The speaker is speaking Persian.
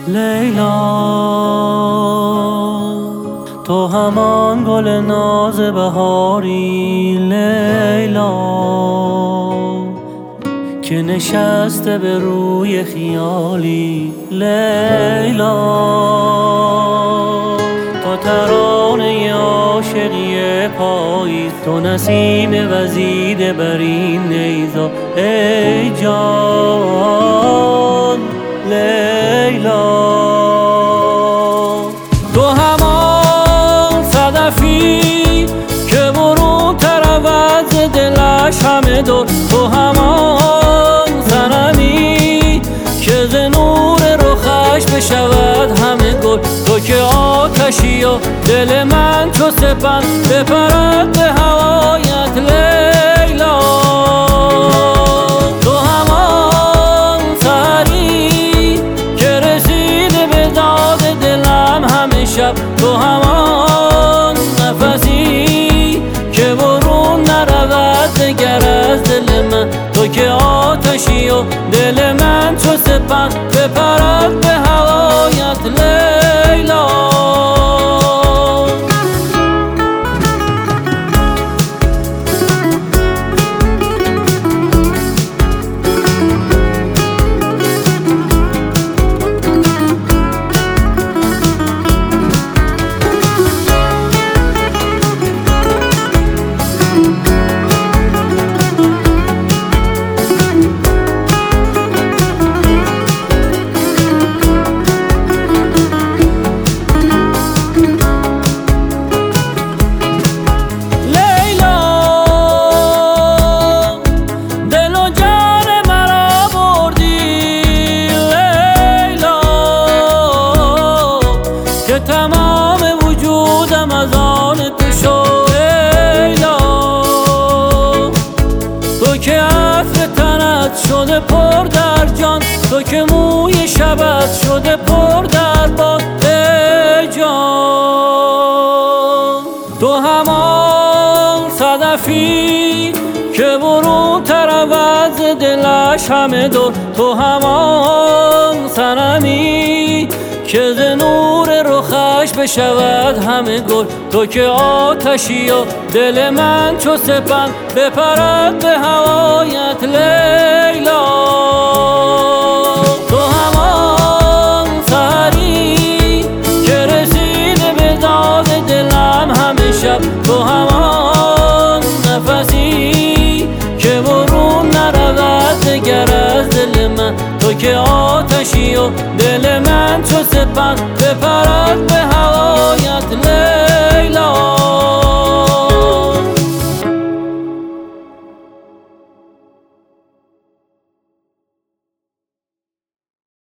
لیلا، تو همان گل ناز بهاری لیلا، که نشسته به روی خیالی لیلا. تو ترانه عاشقی پاییز، تو نسیم وزیده بر این نیزا ای جان لیلا. تو همان صدفی که برون تر از دلش همه دور، تو همان صنمی که ز نور رخش بشود همه گل. تو که آتشی و دل من چو سپند بپرد به هوایت لیلا. تو همان سحری که رسیده به داد دلم همه شب، تو همان نفسی که برون نرود دگر از دل من. تو که آتشی و دل من چو سپند بپرد به هوایت لیلا. تمام وجودم از آن تو شد لیلا. تو که عطر تنت شده پر در جان، تو که موی شبت شده پر در باد ای جان. تو همان صدفی که برون تر از دلش همه دور، تو همان صنمی که ز نور رخش بشود همه گل. تو که آتشی و دل من چو سپند بپرد به هوایت لیلا. تو همان سحری که رسیده به داد دلم همه شب، تو همان نفسی که برون نرود دگر از دل من. تو که آتشی و دل من چو سپند بپرد